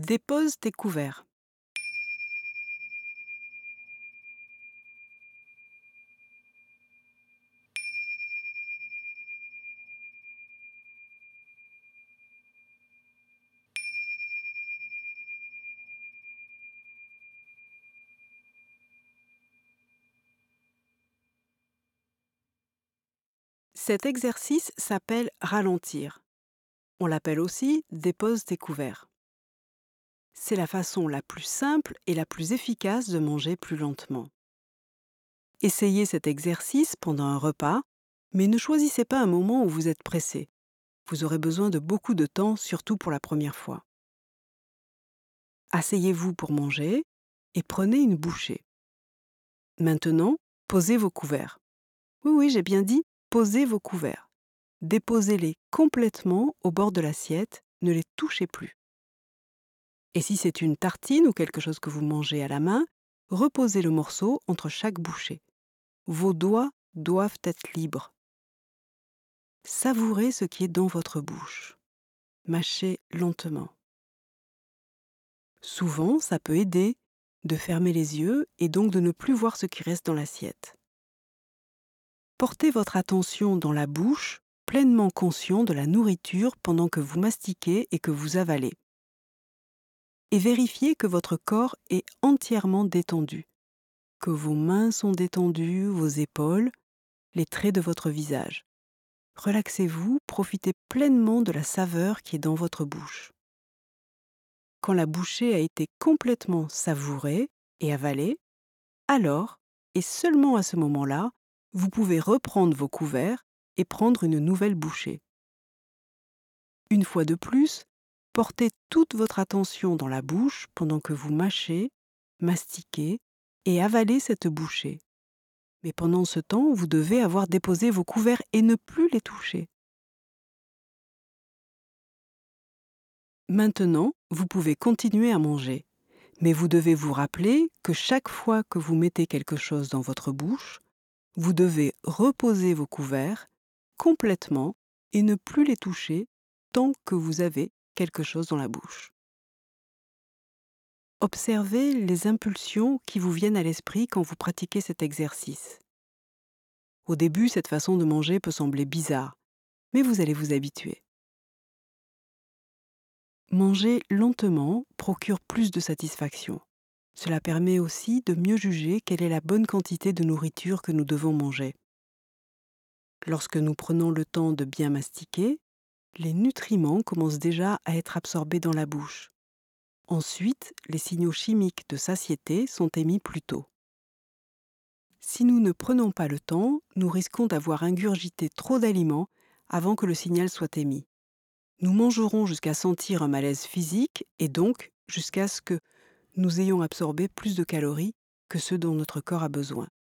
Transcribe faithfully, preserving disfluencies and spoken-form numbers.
Dépose tes couverts. Cet exercice s'appelle ralentir. On l'appelle aussi dépose tes couverts. C'est la façon la plus simple et la plus efficace de manger plus lentement. Essayez cet exercice pendant un repas, mais ne choisissez pas un moment où vous êtes pressé. Vous aurez besoin de beaucoup de temps, surtout pour la première fois. Asseyez-vous pour manger et prenez une bouchée. Maintenant, posez vos couverts. Oui, oui, j'ai bien dit, posez vos couverts. Déposez-les complètement au bord de l'assiette, ne les touchez plus. Et si c'est une tartine ou quelque chose que vous mangez à la main, reposez le morceau entre chaque bouchée. Vos doigts doivent être libres. Savourez ce qui est dans votre bouche. Mâchez lentement. Souvent, ça peut aider de fermer les yeux et donc de ne plus voir ce qui reste dans l'assiette. Portez votre attention dans la bouche, pleinement conscient de la nourriture pendant que vous mastiquez et que vous avalez. Et vérifiez que votre corps est entièrement détendu, que vos mains sont détendues, vos épaules, les traits de votre visage. Relaxez-vous, profitez pleinement de la saveur qui est dans votre bouche. Quand la bouchée a été complètement savourée et avalée, alors, et seulement à ce moment-là, vous pouvez reprendre vos couverts et prendre une nouvelle bouchée. Une fois de plus, portez toute votre attention dans la bouche pendant que vous mâchez, mastiquez et avalez cette bouchée. Mais pendant ce temps, vous devez avoir déposé vos couverts et ne plus les toucher. Maintenant, vous pouvez continuer à manger, mais vous devez vous rappeler que chaque fois que vous mettez quelque chose dans votre bouche, vous devez reposer vos couverts complètement et ne plus les toucher tant que vous avez quelque chose dans la bouche. Observez les impulsions qui vous viennent à l'esprit quand vous pratiquez cet exercice. Au début, cette façon de manger peut sembler bizarre, mais vous allez vous habituer. Manger lentement procure plus de satisfaction. Cela permet aussi de mieux juger quelle est la bonne quantité de nourriture que nous devons manger. Lorsque nous prenons le temps de bien mastiquer, les nutriments commencent déjà à être absorbés dans la bouche. Ensuite, les signaux chimiques de satiété sont émis plus tôt. Si nous ne prenons pas le temps, nous risquons d'avoir ingurgité trop d'aliments avant que le signal soit émis. Nous mangerons jusqu'à sentir un malaise physique et donc jusqu'à ce que nous ayons absorbé plus de calories que ce dont notre corps a besoin.